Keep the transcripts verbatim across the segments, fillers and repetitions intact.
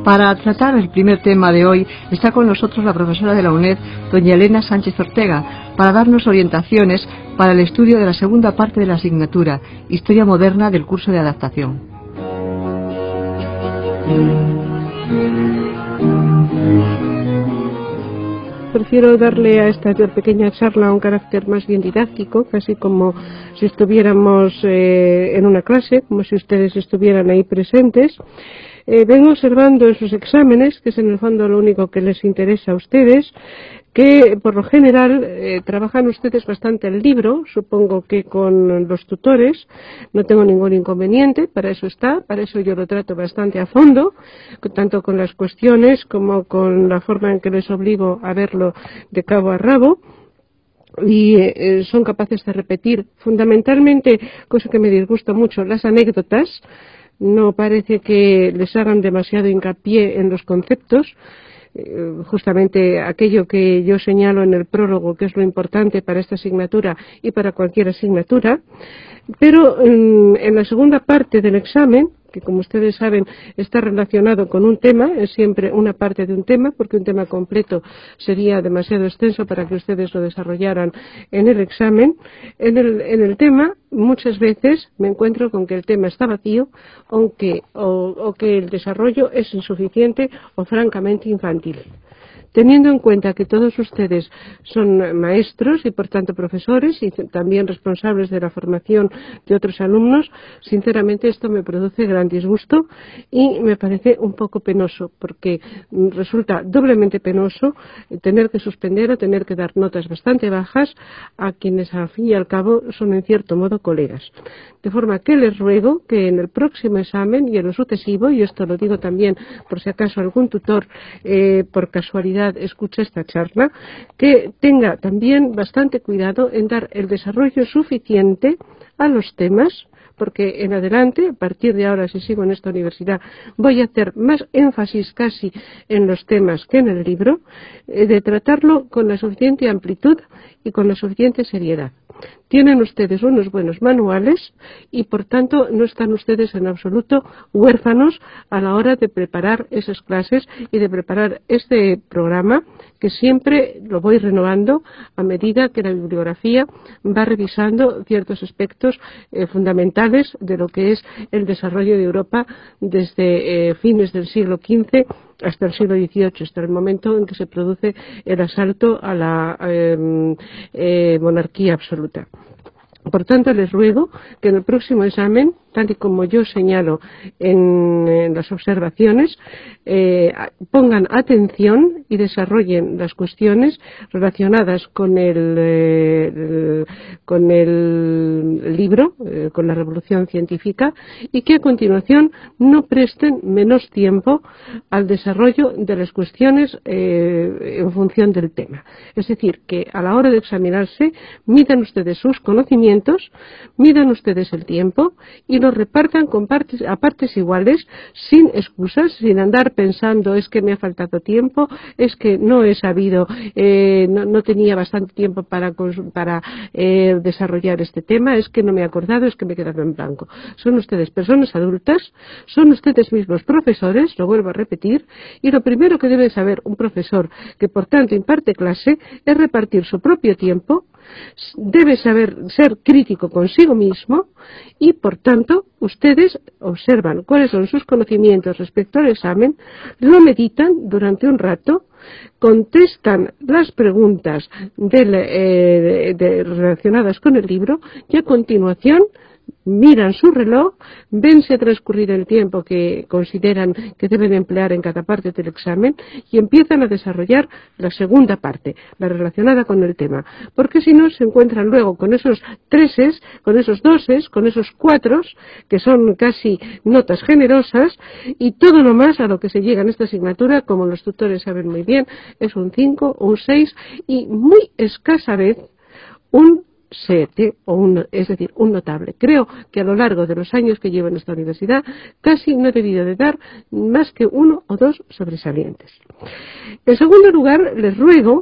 Para tratar el primer tema de hoy está con nosotros la profesora de la UNED, doña Elena Sánchez Ortega, para darnos orientaciones para el estudio de la segunda parte de la asignatura, Historia Moderna del curso de adaptación. Prefiero darle a esta pequeña charla un carácter más bien didáctico, casi como si estuviéramos eh, en una clase, como si ustedes estuvieran ahí presentes. Eh, vengo observando en sus exámenes, que es en el fondo lo único que les interesa a ustedes, que por lo general eh, trabajan ustedes bastante el libro, supongo que con los tutores, no tengo ningún inconveniente, para eso está, para eso yo lo trato bastante a fondo, tanto con las cuestiones como con la forma en que les obligo a verlo de cabo a rabo. Y eh, son capaces de repetir fundamentalmente, cosa que me disgusta mucho, las anécdotas. No parece que les hagan demasiado hincapié en los conceptos, eh, justamente aquello que yo señalo en el prólogo, que es lo importante para esta asignatura y para cualquier asignatura. Pero en, en la segunda parte del examen, que como ustedes saben está relacionado con un tema, es siempre una parte de un tema, porque un tema completo sería demasiado extenso para que ustedes lo desarrollaran en el examen. En el, en el tema muchas veces me encuentro con que el tema está vacío, aunque, o, o que el desarrollo es insuficiente o francamente infantil. Teniendo en cuenta que todos ustedes son maestros y por tanto profesores y también responsables de la formación de otros alumnos, sinceramente esto me produce gran disgusto y me parece un poco penoso, porque resulta doblemente penoso tener que suspender o tener que dar notas bastante bajas a quienes al fin y al cabo son en cierto modo colegas. De forma que les ruego que en el próximo examen y en lo sucesivo, y esto lo digo también por si acaso algún tutor eh, por casualidad escucha esta charla, que tenga también bastante cuidado en dar el desarrollo suficiente a los temas, porque en adelante, a partir de ahora, si sigo en esta universidad, voy a hacer más énfasis casi en los temas que en el libro, eh, de tratarlo con la suficiente amplitud y con la suficiente seriedad. Tienen ustedes unos buenos manuales y por tanto no están ustedes en absoluto huérfanos a la hora de preparar esas clases y de preparar este programa, que siempre lo voy renovando a medida que la bibliografía va revisando ciertos aspectos eh, fundamentales de lo que es el desarrollo de Europa desde eh, fines del siglo quince hasta el siglo dieciocho, hasta el momento en que se produce el asalto a la eh, eh, monarquía absoluta. Por tanto, les ruego que en el próximo examen, tal y como yo señalo en, en las observaciones, eh, pongan atención y desarrollen las cuestiones relacionadas con el, eh, el, con el libro, eh, con la revolución científica, y que a continuación no presten menos tiempo al desarrollo de las cuestiones eh, en función del tema. Es decir, que a la hora de examinarse, midan ustedes sus conocimientos, midan ustedes el tiempo y lo repartan con partes, a partes iguales, sin excusas, sin andar pensando es que me ha faltado tiempo, es que no he sabido, eh, no, no tenía bastante tiempo para, para eh, desarrollar este tema, es que no me he acordado, es que me he quedado en blanco. Son ustedes personas adultas, son ustedes mismos profesores, lo vuelvo a repetir, y lo primero que debe saber un profesor que por tanto imparte clase es repartir su propio tiempo. Debe saber ser crítico consigo mismo y, por tanto, ustedes observan cuáles son sus conocimientos respecto al examen, lo meditan durante un rato, contestan las preguntas del, eh, de, de, relacionadas con el libro y a continuación miran su reloj, ven si ha transcurrido el tiempo que consideran que deben emplear en cada parte del examen y empiezan a desarrollar la segunda parte, la relacionada con el tema. Porque si no, se encuentran luego con esos treses, con esos doses, con esos cuatros, que son casi notas generosas, y todo lo más a lo que se llega en esta asignatura, como los tutores saben muy bien, es un cinco o un seis y muy escasa vez un siete, o un, es decir, un notable. Creo que a lo largo de los años que llevo en esta universidad casi no he debido de dar más que uno o dos sobresalientes. En segundo lugar, les ruego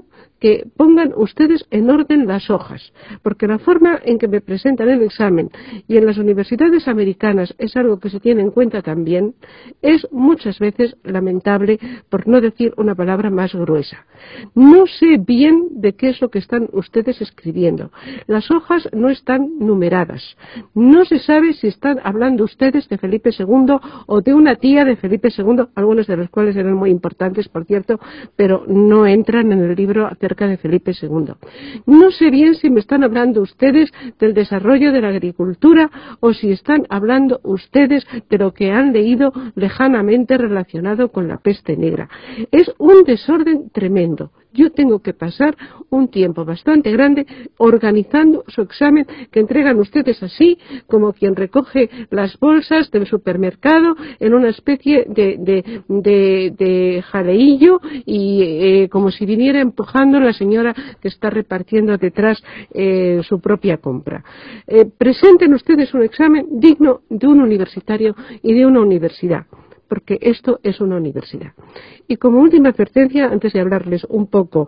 que pongan ustedes en orden las hojas, porque la forma en que me presentan el examen y en las universidades americanas es algo que se tiene en cuenta también, es muchas veces lamentable, por no decir una palabra más gruesa. No sé bien de qué es lo que están ustedes escribiendo. Las hojas no están numeradas. No se sabe si están hablando ustedes de Felipe segundo o de una tía de Felipe segundo, algunos de los cuales eran muy importantes, por cierto, pero no entran en el libro acerca de Felipe segundo. No sé bien si me están hablando ustedes del desarrollo de la agricultura o si están hablando ustedes de lo que han leído lejanamente relacionado con la peste negra. Es un desorden tremendo. Yo tengo que pasar un tiempo bastante grande organizando su examen, que entregan ustedes así, como quien recoge las bolsas del supermercado en una especie de, de, de, de jaleillo y eh, como si viniera empujando la señora que está repartiendo detrás eh, su propia compra. Eh, presenten ustedes un examen digno de un universitario y de una universidad, porque esto es una universidad. Y como última advertencia, antes de hablarles un poco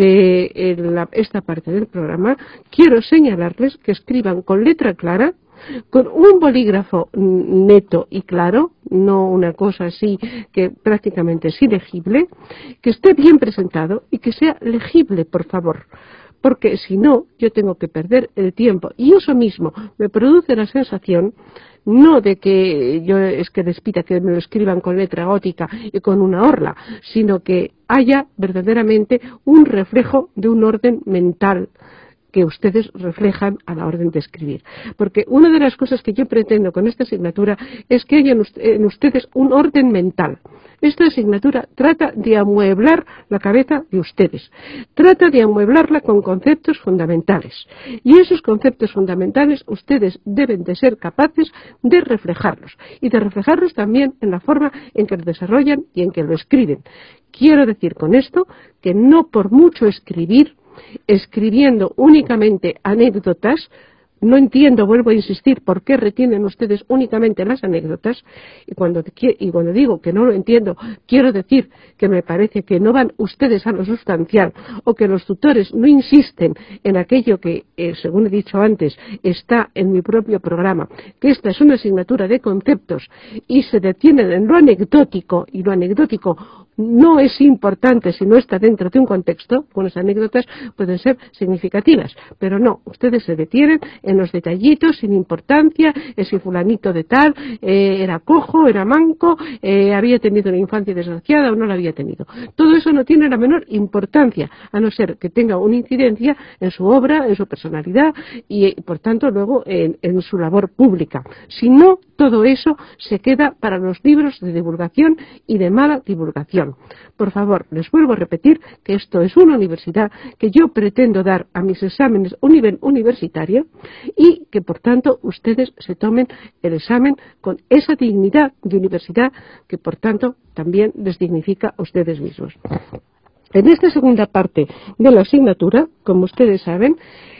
de eh, la, esta parte del programa, quiero señalarles que escriban con letra clara, con un bolígrafo neto y claro, no una cosa así que prácticamente es ilegible, que esté bien presentado y que sea legible, por favor. Porque si no, yo tengo que perder el tiempo. Y eso mismo me produce la sensación, no de que yo es que les pida que me lo escriban con letra gótica y con una orla, sino que haya verdaderamente un reflejo de un orden mental que ustedes reflejan a la orden de escribir. Porque una de las cosas que yo pretendo con esta asignatura es que haya en ustedes un orden mental. Esta asignatura trata de amueblar la cabeza de ustedes, trata de amueblarla con conceptos fundamentales. Y esos conceptos fundamentales ustedes deben de ser capaces de reflejarlos, y de reflejarlos también en la forma en que lo desarrollan y en que lo escriben. Quiero decir con esto que no por mucho escribir, escribiendo únicamente anécdotas, no entiendo, vuelvo a insistir, por qué retienen ustedes únicamente las anécdotas, y cuando, y cuando digo que no lo entiendo, quiero decir que me parece que no van ustedes a lo sustancial, o que los tutores no insisten en aquello que, eh, según he dicho antes, está en mi propio programa, que esta es una asignatura de conceptos, y se detienen en lo anecdótico, y lo anecdótico no es importante si no está dentro de un contexto. Unas anécdotas pueden ser significativas, pero no, ustedes se detienen en los detallitos sin importancia, eh, si fulanito de tal eh, era cojo, era manco, eh, había tenido una infancia desgraciada o no la había tenido. Todo eso no tiene la menor importancia, a no ser que tenga una incidencia en su obra, en su personalidad y, eh, por tanto, luego en, en su labor pública. Si no, todo eso se queda para los libros de divulgación y de mala divulgación. Por favor, les vuelvo a repetir que esto es una universidad, que yo pretendo dar a mis exámenes un nivel universitario y que, por tanto, ustedes se tomen el examen con esa dignidad de universidad que, por tanto, también les dignifica a ustedes mismos. En esta segunda parte de la asignatura, como ustedes saben,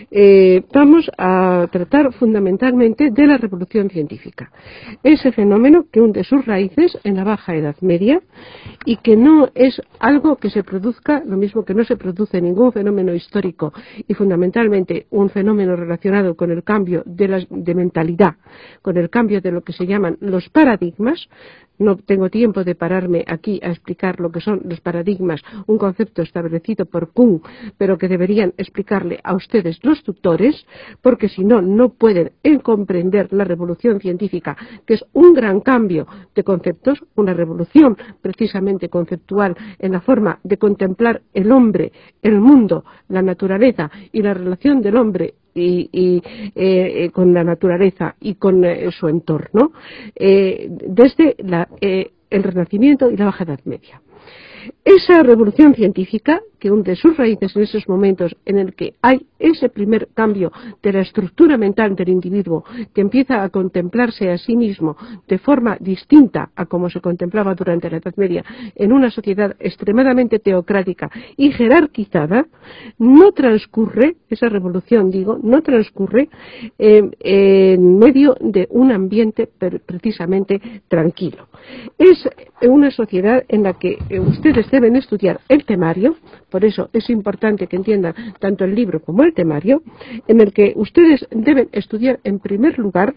eh, vamos a tratar fundamentalmente de la revolución científica. Ese fenómeno que hunde sus raíces en la Baja Edad Media y que no es algo que se produzca, lo mismo que no se produce ningún fenómeno histórico y fundamentalmente un fenómeno relacionado con el cambio de, la, de mentalidad, con el cambio de lo que se llaman los paradigmas. No tengo tiempo de pararme aquí a explicar lo que son los paradigmas, un concepto establecido por Kuhn, pero que deberían explicarle a ustedes los tutores, porque si no, no pueden comprender la revolución científica, que es un gran cambio de conceptos, una revolución precisamente conceptual en la forma de contemplar el hombre, el mundo, la naturaleza y la relación del hombre y, y eh, con la naturaleza y con eh, su entorno, eh, desde la, eh, el Renacimiento y la Baja Edad Media. Esa revolución científica que hunde sus raíces en esos momentos en el que hay ese primer cambio de la estructura mental del individuo, que empieza a contemplarse a sí mismo de forma distinta a como se contemplaba durante la Edad Media en una sociedad extremadamente teocrática y jerarquizada, no transcurre, esa revolución digo, no transcurre eh, en medio de un ambiente precisamente tranquilo. Es una sociedad en la que usted ustedes deben estudiar el temario, por eso es importante que entiendan tanto el libro como el temario, en el que ustedes deben estudiar en primer lugar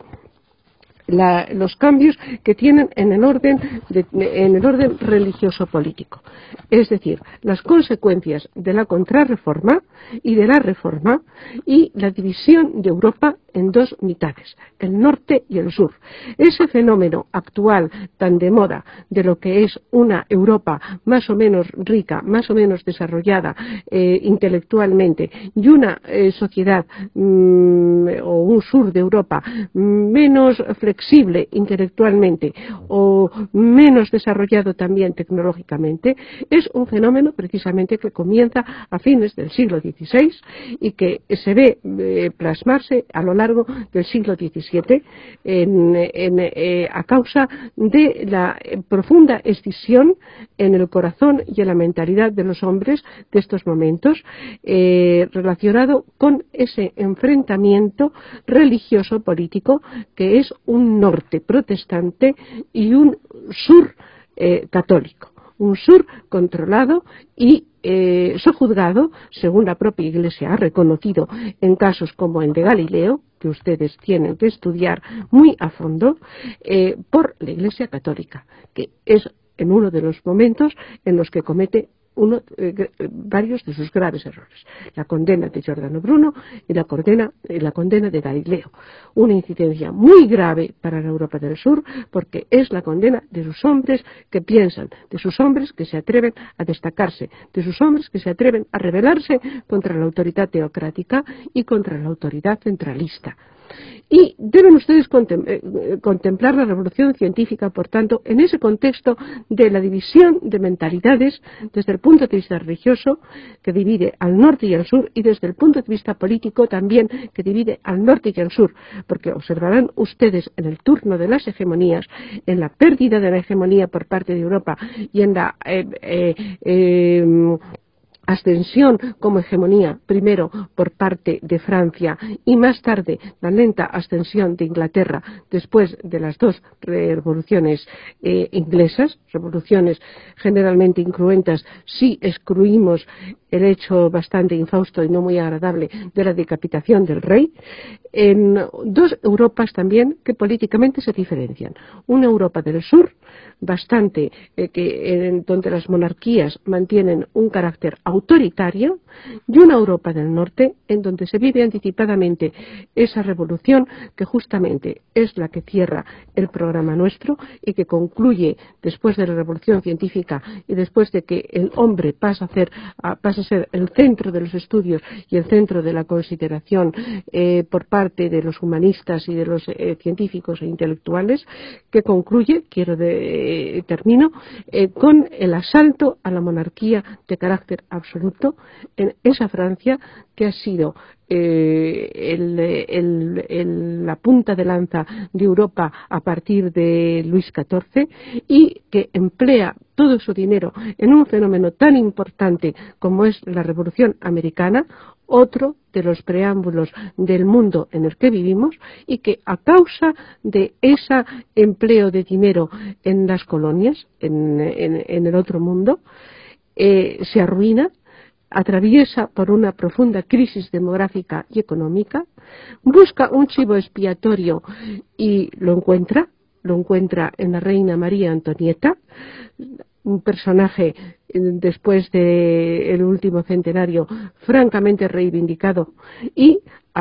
La, los cambios que tienen en el orden de, en el orden religioso político, es decir, las consecuencias de la contrarreforma y de la reforma y la división de Europa en dos mitades, el norte y el sur. Ese fenómeno actual tan de moda de lo que es una Europa más o menos rica, más o menos desarrollada eh, intelectualmente y una eh, sociedad mmm, o un sur de Europa menos flexible flexible intelectualmente o menos desarrollado también tecnológicamente, es un fenómeno precisamente que comienza a fines del siglo dieciséis y que se ve eh, plasmarse a lo largo del siglo diecisiete en, en, eh, a causa de la profunda escisión en el corazón y en la mentalidad de los hombres de estos momentos eh, relacionado con ese enfrentamiento religioso político que es un norte protestante y un sur eh, católico, un sur controlado y eh, sojuzgado, según la propia Iglesia ha reconocido en casos como el de Galileo, que ustedes tienen que estudiar muy a fondo, eh, por la Iglesia católica, que es en uno de los momentos en los que comete Uno, eh, varios de sus graves errores, la condena de Giordano Bruno y la condena, eh, la condena de Galileo, una incidencia muy grave para la Europa del Sur porque es la condena de sus hombres que piensan, de sus hombres que se atreven a destacarse, de sus hombres que se atreven a rebelarse contra la autoridad teocrática y contra la autoridad centralista. Y deben ustedes contem eh, contemplar la revolución científica, por tanto, en ese contexto de la división de mentalidades desde el punto de vista religioso, que divide al norte y al sur, y desde el punto de vista político también, que divide al norte y al sur, porque observarán ustedes en el turno de las hegemonías, en la pérdida de la hegemonía por parte de Europa y en la eh, eh, eh, ascensión como hegemonía, primero por parte de Francia y más tarde la lenta ascensión de Inglaterra después de las dos revoluciones eh, inglesas, revoluciones generalmente incruentas si excluimos el hecho bastante infausto y no muy agradable de la decapitación del rey, en dos Europas también que políticamente se diferencian. Una Europa del sur, bastante eh, que en donde las monarquías mantienen un carácter autoritario, y una Europa del norte en donde se vive anticipadamente esa revolución que justamente es la que cierra el programa nuestro y que concluye después de la revolución científica y después de que el hombre pasa a ser, a, pasa a ser el centro de los estudios y el centro de la consideración eh, por parte de los humanistas y de los eh, científicos e intelectuales, que concluye, quiero de, eh, termino, eh, con el asalto a la monarquía de carácter absoluto en esa Francia que ha sido eh, el, el, el, la punta de lanza de Europa a partir de Luis catorce y que emplea todo su dinero en un fenómeno tan importante como es la Revolución Americana, otro de los preámbulos del mundo en el que vivimos, y que a causa de ese empleo de dinero en las colonias, en, en, en el otro mundo, eh, se arruina, atraviesa por una profunda crisis demográfica y económica, busca un chivo expiatorio y lo encuentra, lo encuentra en la reina María Antonieta, un personaje después del último centenario francamente reivindicado, y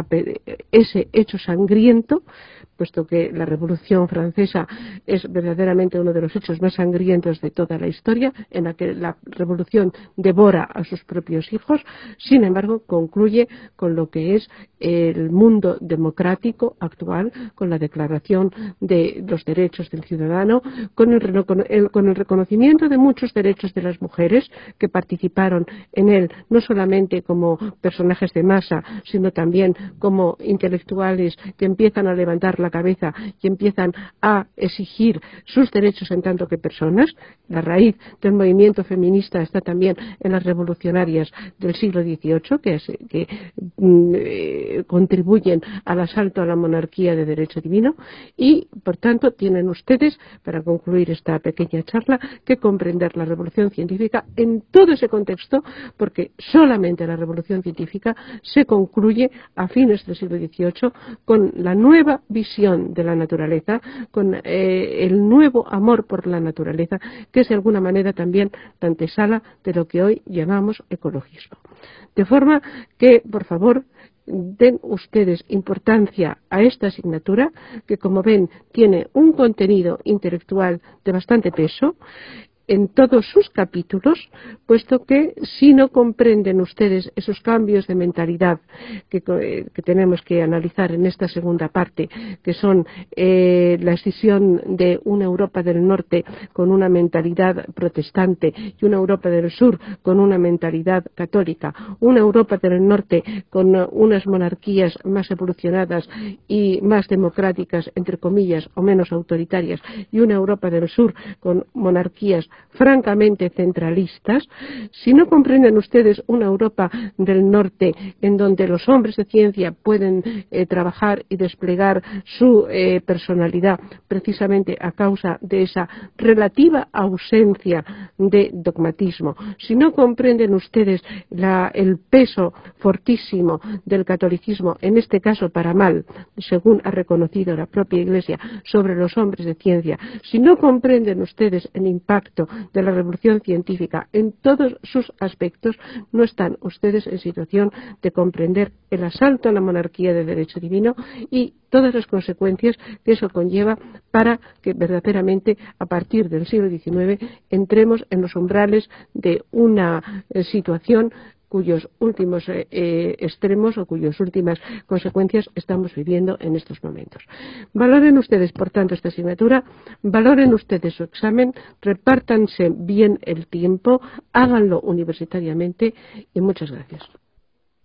ese hecho sangriento, puesto que la Revolución Francesa es verdaderamente uno de los hechos más sangrientos de toda la historia, en la que la Revolución devora a sus propios hijos, sin embargo concluye con lo que es el mundo democrático actual, con la Declaración de los Derechos del Ciudadano, con el, con el reconocimiento de muchos derechos de las mujeres que participaron en él, no solamente como personajes de masa, sino también como intelectuales que empiezan a levantar la cabeza y empiezan a exigir sus derechos en tanto que personas. La raíz del movimiento feminista está también en las revolucionarias del siglo dieciocho, que, es, que eh, contribuyen al asalto a la monarquía de derecho divino, y por tanto tienen ustedes, para concluir esta pequeña charla, que comprender la revolución científica científica en todo ese contexto, porque solamente la revolución científica se concluye a fines del siglo dieciocho con la nueva visión de la naturaleza, con eh, el nuevo amor por la naturaleza, que es de alguna manera también la antesala de lo que hoy llamamos ecologismo. De forma que, por favor, den ustedes importancia a esta asignatura, que como ven tiene un contenido intelectual de bastante peso en todos sus capítulos, puesto que si no comprenden ustedes esos cambios de mentalidad que, que tenemos que analizar en esta segunda parte, que son eh, la escisión de una Europa del Norte con una mentalidad protestante y una Europa del Sur con una mentalidad católica, una Europa del Norte con unas monarquías más evolucionadas y más democráticas, entre comillas, o menos autoritarias, y una Europa del Sur con monarquías francamente centralistas. Si no comprenden ustedes una Europa del Norte en donde los hombres de ciencia pueden eh, trabajar y desplegar su eh, personalidad precisamente a causa de esa relativa ausencia de dogmatismo, si no comprenden ustedes la, el peso fortísimo del catolicismo, en este caso para mal, según ha reconocido la propia Iglesia, sobre los hombres de ciencia, si no comprenden ustedes el impacto de la revolución científica en todos sus aspectos, no están ustedes en situación de comprender el asalto a la monarquía de derecho divino y todas las consecuencias que eso conlleva para que verdaderamente a partir del siglo diecinueve entremos en los umbrales de una eh, situación cuyos últimos eh, eh, extremos o cuyas últimas consecuencias estamos viviendo en estos momentos. Valoren ustedes, por tanto, esta asignatura, valoren ustedes su examen, repártanse bien el tiempo, háganlo universitariamente y muchas gracias.